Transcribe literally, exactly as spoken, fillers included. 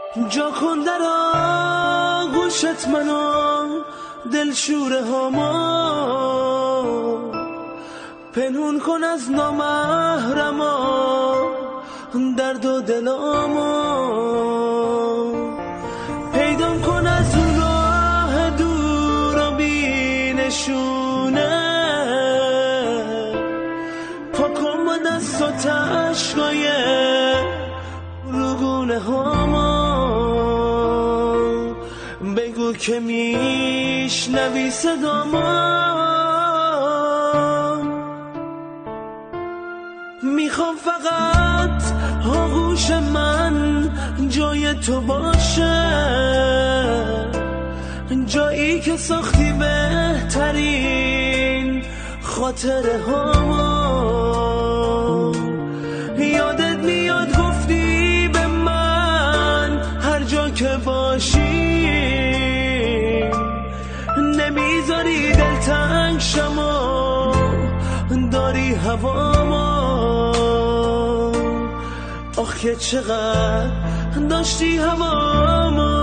جا کن در آغوشت منو دلشوره هامو، پنهون کن از نامحرما درد و دلامو، پیدا کن از اون راه دور و بی نشونه، پاکن با دست و تشکای روگونه هامو، بگو که میشنوی صدامو، میخوام فقط آغوش من جای تو باشه، جایی که ساختی بهترین خاطره هامو، یادت میاد گفتی به من هر جا که باشی نمیذاری دلتنگ شم و داری هوامو، آخ که چقدر داشتی هوامو.